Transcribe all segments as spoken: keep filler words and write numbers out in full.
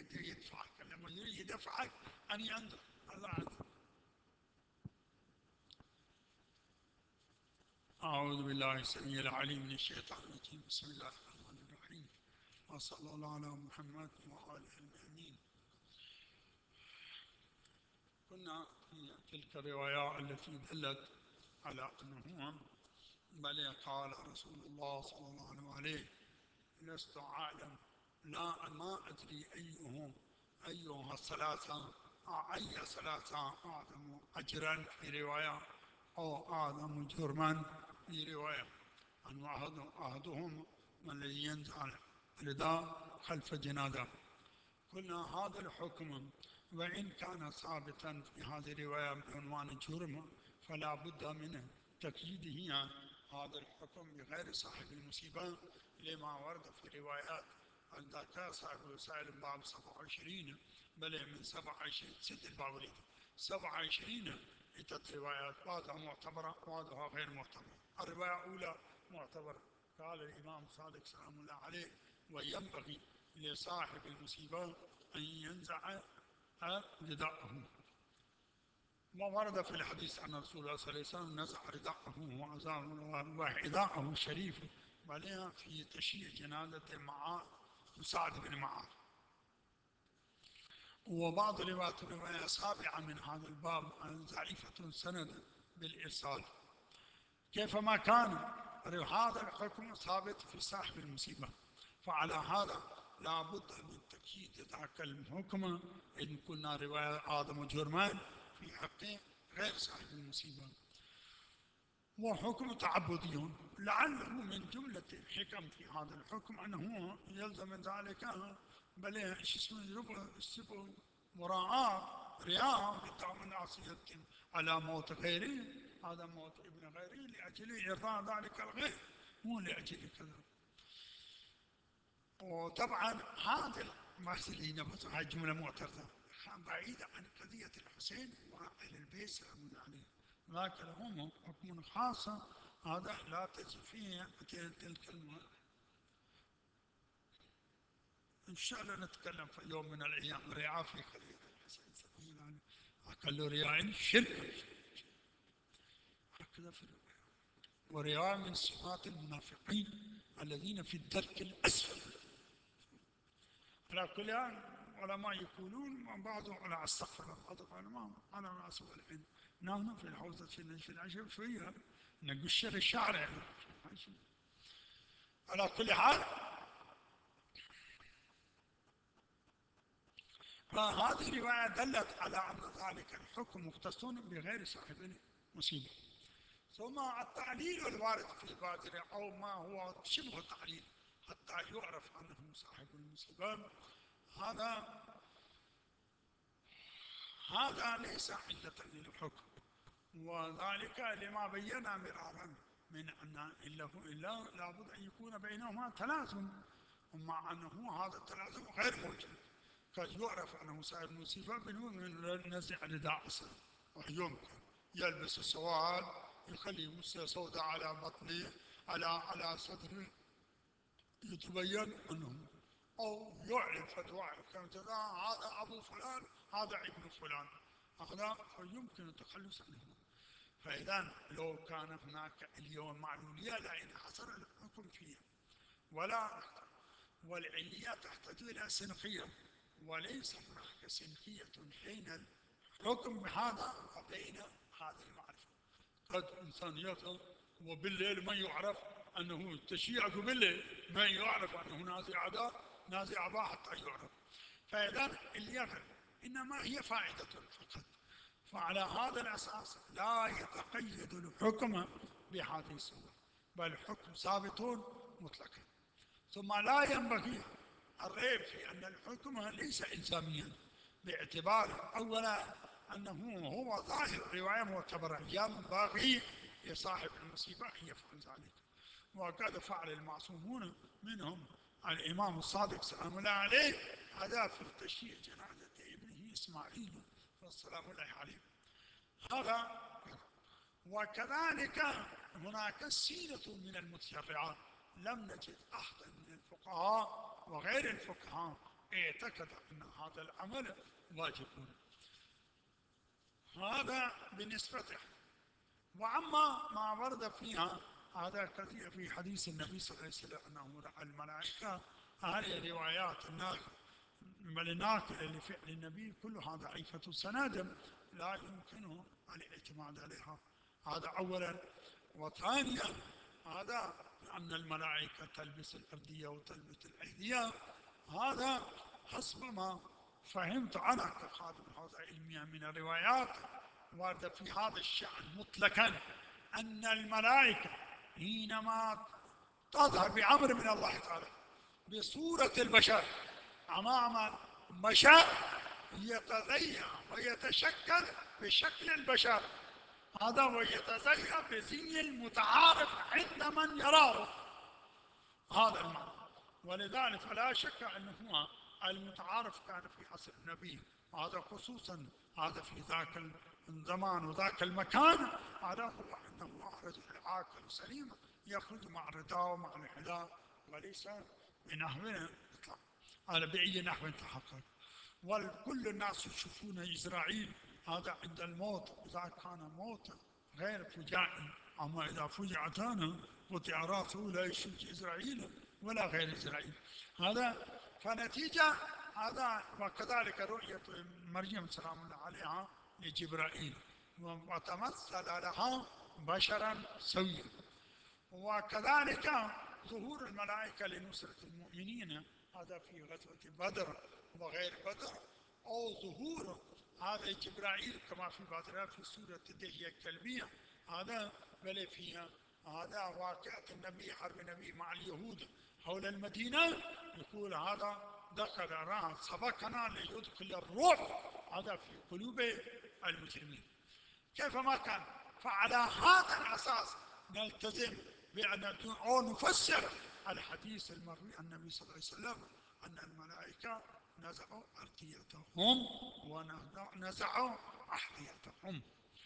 يدفعك، لما يريد يدفعك أن ينظر الله عز وجل. أعوذ بالله السميع العليم من الشيطان الرجيم. بسم الله الرحمن الرحيم، وصلى الله على محمد وآله المؤمنين. كنا في تلك الرواية التي دلت على أنه بل قال رسول الله صلى الله عليه لست أعلم، لا ما أدري أيهم أيها الثلاثة أي ثلاثة أعظم أجرا في رواية أو أعظم جرما في رواية، أن أحدهم من الذي ينزع الرداء خلف جنازة. قلنا هذا الحكم وإن كان ثابتا في هذه الرواية بعنوان جرم، فلا بد من تقييده هذا الحكم بغير صاحب المصيبة لما ورد في روايات عندك صاحب رسائل الباب سبعة وعشرين، بل من سبعة وعشرين ست الباب سبعة وعشرين عدة روايات، بعضها معتبرة وبعضها غير معتبرة. الرواية الأولى معتبرة، قال الإمام صادق سلام الله عليه وينبغي لصاحب المصيبة أن ينزع رداءه. ما ورد في الحديث عن رسول الله صلى الله عليه وسلم نزع رداءه وحذاءه الشريف بل في تشييع جنازة معاذ وسعد بن معاذ. وبعض روايات الرواية سابعة من هذا الباب ضعيفة سند بالإرسال. كيفما كان هذا الحكم ثابت في صاحب المصيبة، فعلى هذا لا بد من تأكيد ذاك الحكم إن كنا رواية آدم جرمان في حق غير صاحب المصيبة. وحكم تعبدي لعله من جملة الحكم في هذا الحكم أنه يلزم ذلك بل اسمه مراعاة رياء بتعمل عصية على موت غيره، هذا موت ابن غيره لأجل إرضاء ذلك الغير مو لأجل كذا. وطبعا هذا المسألة نفسها جملة معترضة بعيدة عن قضية الحسين وأهل البيت سلام الله عليه، لكن لهم حكم خاصة هذا لا تجد فيه تلك المرة. إن شاء الله نتكلم في يوم من الأيام رعاة في قضية الحسين سلام الله عليه، أقل رعاء شرك هكذا في الرواية. ورعاء من صفات المنافقين الذين في الدرك الأسفل. على كل حال علماء يقولون بعضهم على استغفر الله، بعض العلماء على رأس والعين. نحن في الحوزة في العشب فيها نقشر الشعر يعني. على كل حال فهذه الرواية دلت على أن ذلك الحكم مختص بغير صاحب المصيبة. ثم التعليل الوارد في البادرة أو ما هو شبه تعليل حتى يعرف أنه صاحب المصيبة، هذا هذا ليس علة للحكم، وذلك لما بينا مرارا من أن إلا إلا لابد أن يكون بينهما تلازم، ومع أنه هذا التلازم غير موجود. قد يعرف أنه صاحب المصيبة بدون نزع رداء أصلا، ويمكن يلبس السواد يخلي موسى سوداء على بطنه على على صدره يتبين أنه، أو يعلن فتوى كذا هذا أبو فلان هذا ابن فلان، هذا فيمكن التخلص عنه. فإذا لو كان هناك اليوم معلولية لأن حصل الحكم فيها ولا، والعلية تحتاج إلى سنخية وليس هناك سنخية بين الحكم بهذا وبين هذه المعرفة. قد إنسان يطل وبالليل ما يعرف أنه تشيعك بالليل، ما يعرف أنه نازع عداء نازع عباء حتى يعرف. فإذا اليقظة إنما هي فائدة فقط. فعلى هذا الأساس لا يتقيد الحكم بهذه الصورة، بل الحكم ثابت مطلقا. ثم لا ينبغي الريب في أن الحكم ليس إلزاميا، باعتبار أولا أنه هو ظاهر رواية معتبرة ينبغي لصاحب المصيبة أن يفعل ذلك، وقد فعل المعصومون منهم الإمام الصادق سلام الله عليه هذا في تشييع جنازة ابنه إسماعيل والسلام الله عليه هذا. وكذلك هناك سيرة من المتشرعات لم نجد أحدا من الفقهاء وغير الفقهاء اعتقد أن هذا العمل واجب. هذا بالنسبة. وأما ما ورد فيها هذا كثير في حديث النبي صلى الله عليه وسلم أنه رأى الملائكة، هذه روايات الناقل الناقل لفعل النبي كلها ضعيفة سندا لا يمكنه الاعتماد عليها. هذا أولا. وثانيا هذا أن الملائكة تلبس الأردية وتلبس الأيدية، هذا حسب ما فهمت أنا كخادم حوزة علمية من الروايات ورد في هذا الشأن مطلقا أن الملائكة حينما تظهر بأمر من الله تعالى بصورة البشر أمام بشر يتزين ويتشكل بشكل البشر، هذا ويتزين بزي المتعارف عند من يراه، هذا المعنى. ولذلك فلا شك أنه المتعارف كان في عصر النبي، هذا خصوصا هذا في ذاك الزمان وذاك المكان، هذا هو أنه رجل عاقل سليم يخرج مع الرداء ومع الحذاء وليس بنحو على بأي نحو تحقق. وكل الناس يشوفون إسرائيل هذا عند الموت إذا كان موت غير فجائي، أما إذا فجعت أنا قطع راسه لا يشوف إسرائيل ولا غير إسرائيل. هذا فنتيجة هذا. وكذلك رؤية مريم سلام الله عليها لجبرائيل وتمثل لها بشرا سويا. وكذلك ظهور الملائكة لنصرة المؤمنين هذا في غزوة بدر وغير بدر، أو ظهور هذا جبرائيل كما في بدر في سورة الدحية الكلبية، هذا بل فيها هذا واقعة النبي حرب النبي مع اليهود حول المدينة، يقول هذا دخل راح سبقنا ليدخل الروح هذا في قلوب المسلمين كيفما كان. فعلى هذا الأساس نلتزم بأن أو نفسر الحديث المروي عن النبي صلى الله عليه وسلم أن الملائكة نزعوا أرديتهم ونزعوا أحذيتهم،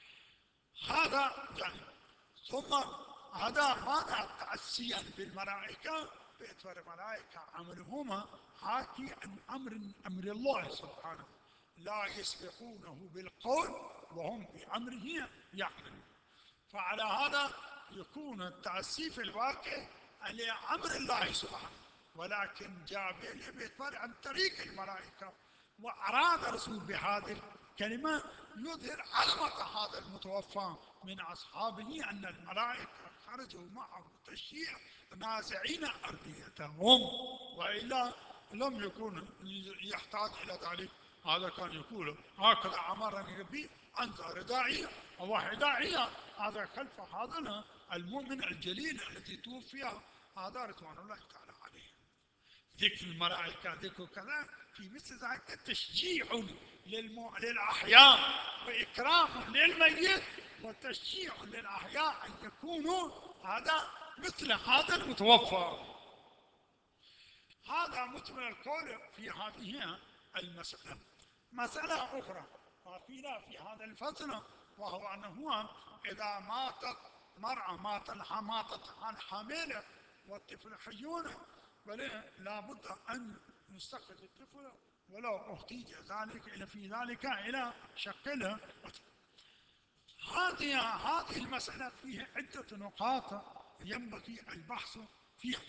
هذا جانب. ثم هذا ماذا تأسيا بالملائكة باعتبار الملائكة عملهما حاكي عن أمر أمر الله سبحانه لا يسبقونه بالقول وهم بأمره يعملون. فعلى هذا يكون التأسي في الواقع على أمر الله سبحانه، ولكن جاء باعتبار عن طريق الملائكة. وأراد الرسول بهذه الكلمة يظهر عظمة هذا المتوفى من أصحابه أن الملائكة خرجوا معه تشييع نازعين أرديتهم، وإلا لم يكن يحتاج إلى ذلك. هذا كان يقول هكذا أمرني ربي أن رداعي وحداعي، هذا خلف هذا المؤمن الجليل الذي توفي هذا رضوان الله تعالى عليه. ذكر الملائكة ذكر كذا في مثل ذلك تشجيع للمو... للأحياء وإكرام للميت وتشجيع للأحياء أن يكونوا هذا مثل هذا المتوفى. هذا مثل القول في هذه المسألة. مسألة أخرى وفينا في هذا الفصل وهو أنه إذا ماتت مرأة ماتت ماتت عن حاملة والطفل حيون لا بد أن يستخرج الطفل ولو احتيج ذلك إلى في ذلك إلى شكله. هذه هذه المسألة فيها عدة نقاط ينبغي البحث فيها.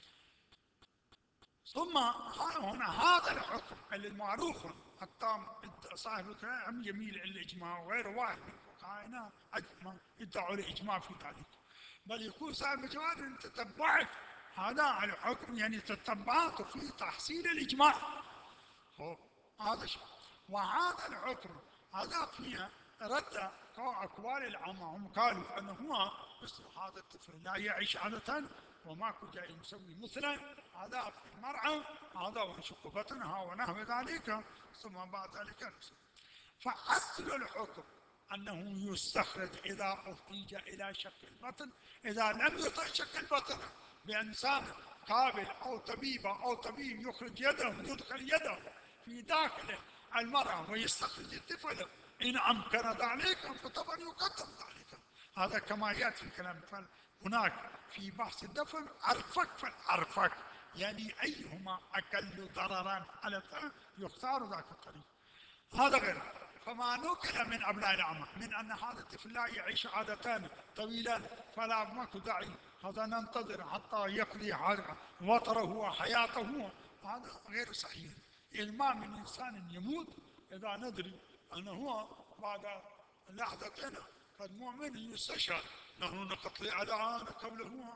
ثم هنا هذا الحكم المعروف حتى صاحب الكلام يميل إلى الإجماع وغير واحد من الفقهاء أجمع ادعوا الإجماع في ذلك، بل يكون صاحب الجواب أن تتبعت هذا الحكم يعني تتبعت في تحصيل الإجماع هذا شيء. وهذا الحكم هذا فيها رد أقوال العامة، هم قالوا أنه هو مثل هذا الطفل لا يعيش عادة وما كنت يسوي مثله هذا في المرأة هذا ويشق بطنها ونحو ذلك ثم بعد ذلك نفسه. فأصل الحكم أنه يستخرج إذا احتيج إلى شق البطن، إذا لم يطع شق البطن بإنسان قابل أو طبيب أو طبيب يخرج يده يدخل يده في داخل المرأة ويستخرج الطفل إن أمكن ذلك فطبعا يقدم ذلك. هذا كما يأتي الكلام. هناك في بحث الدفن أرفق فالأرفق يعني أيهما أقل ضررا على الثاني يختار ذاك الطريق. هذا غير. فما نقل من أبناء الأعمى من أن هذا الطفل لا يعيش عادتان طويلان فلا ماكو داعي هذا ننتظر حتى يقضي وطره وحياته، هذا غير صحيح. إذ ما من إنسان يموت إذا ندري أنه هو بعد لحظة فالمؤمن يستشهد نحن نقتل على قبله،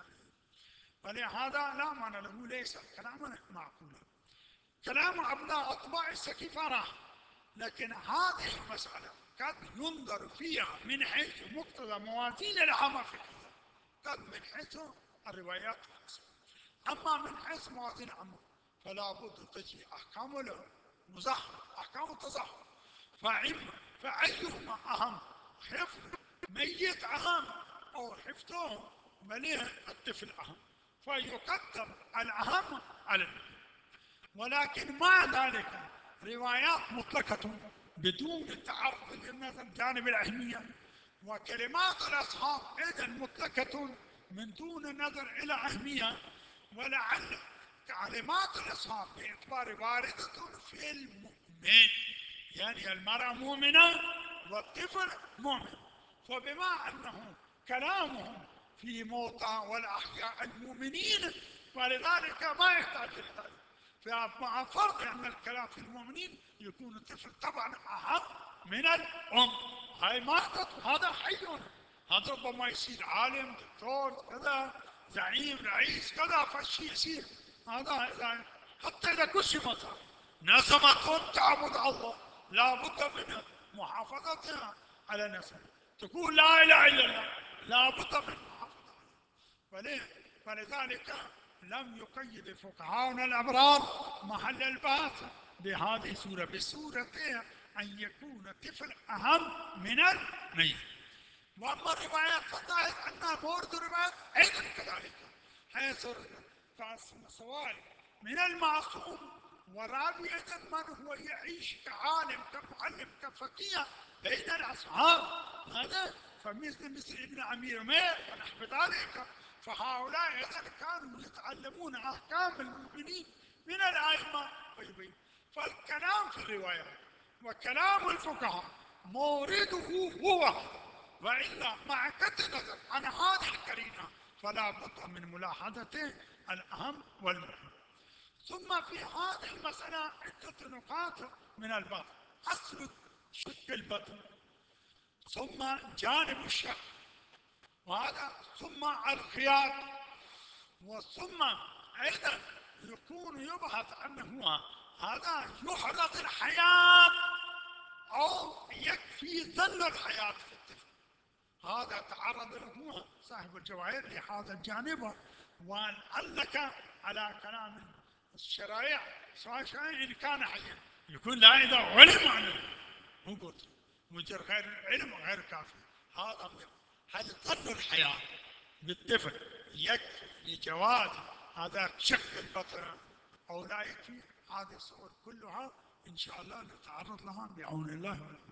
ولهذا لا معنى له، ليس كلاما معقولا. كلام أبناء أطباع السكيفة راح، لكن هذه المسألة قد ينظر فيها من حيث مقتضى موازين العامة فقهية، قد من حيث الروايات، أما من حيث موازين العامة فلا بد تجي أحكام له مزاحمة، أحكام التزاحم. فإما فأيهما أهم، حفظ ميت أهم أو حفظه مليء الطفل أهم، فيقدم الأهم على المليء. ولكن مع ذلك روايات مطلقة بدون التعرض للنظر جانب الأهمية، وكلمات الأصحاب أيضا مطلقة من دون النظر إلى أهمية، ولعل كلمات الأصحاب باعتبار واردة في المؤمن، يعني المرأة مؤمنة والطفل مؤمن، فبما أنه كلامهم في موطى والأحياء المؤمنين فلذلك ما يحتاج إلى ذلك. فمع فرض أن الكلام في المؤمنين يكون الطفل طبعا أهم من الأم، هاي ما هذا حي، هذا ربما يصير عالم دكتور كذا زعيم رئيس كذا فالشيء يصير، هذا حتى إذا كشفت نسمة تعبد الله لا بد من محافظتها على نسمة، تقول لا إله إلا الله لا بد من محافظتها. فلذلك لم يقيد الفقهاء الأبرار محل البحث بهذه السورة، بالسورة أن يكون الطفل أهم من الميت. وأما الروايات فظاهر أنها مورد الروايات أيضا كذلك، حيث سواء من المعصوم ورابعة من هو يعيش كعالم كمعلم كفقيه بين الأصحاب، هذا فمثل مثل ابن عمير مير ونحو ذلك، فهؤلاء إذا كانوا يتعلمون أحكام المؤمنين من الأئمة طيبين. فالكلام في الروايات وكلام الفقهاء مورده هو، وإلا مع قطع النظر عن هذه القرينة فلا بد من ملاحظة الأهم والمهم. ثم في هذه المسألة عدة نقاط من الباب: أصل شق البطن، ثم جانب الشق، وهذا ثم الخياط، وثم أيضا يكون يبحث عنه هذا يحرز الحياة أو يكفي ظل الحياة في الطفل. هذا تعرض له صاحب الجواهر لهذا الجانب، ولعلك على كلام الشرائع سواء إن كان حيا يكون لا إذا علم عنه هو قلت مجرد غير العلم غير كافي. هذا هل ظل الحياة بالطفل يكفي جواز هذا شق البطن أو لا يكفي؟ هذه الصور كلها إن شاء الله نتعرض لها بعون الله.